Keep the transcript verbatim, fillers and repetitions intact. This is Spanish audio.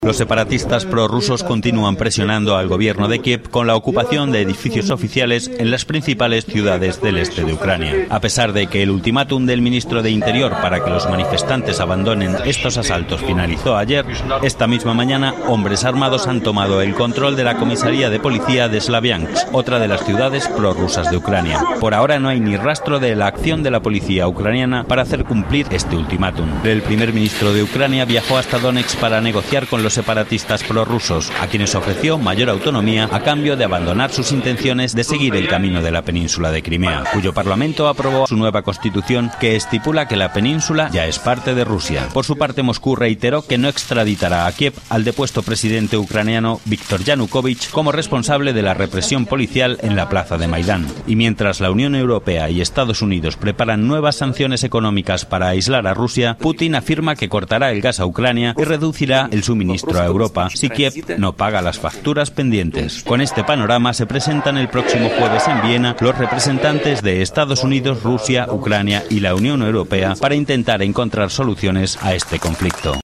Los separatistas prorrusos continúan presionando al gobierno de Kiev con la ocupación de edificios oficiales en las principales ciudades del este de Ucrania. A pesar de que el ultimátum del ministro de Interior para que los manifestantes abandonen estos asaltos finalizó ayer, esta misma mañana hombres armados han tomado el control de la comisaría de policía de Slaviansk, otra de las ciudades prorrusas de Ucrania. Por ahora no hay ni rastro de la acción de la policía ucraniana para hacer cumplir este ultimátum. El primer ministro de Ucrania viajó hasta Donetsk para negociar con los separatistas prorrusos, a quienes ofreció mayor autonomía a cambio de abandonar sus intenciones de seguir el camino de la península de Crimea, cuyo parlamento aprobó su nueva constitución que estipula que la península ya es parte de Rusia. Por su parte, Moscú reiteró que no extraditará a Kiev al depuesto presidente ucraniano Viktor Yanukovych como responsable de la represión policial en la plaza de Maidán. Y mientras la Unión Europea y Estados Unidos preparan nuevas sanciones económicas para aislar a Rusia, Putin afirma que cortará el gas a Ucrania y reducirá el suministro a Europa si Kiev no paga las facturas pendientes. Con este panorama se presentan el próximo jueves en Viena los representantes de Estados Unidos, Rusia, Ucrania y la Unión Europea para intentar encontrar soluciones a este conflicto.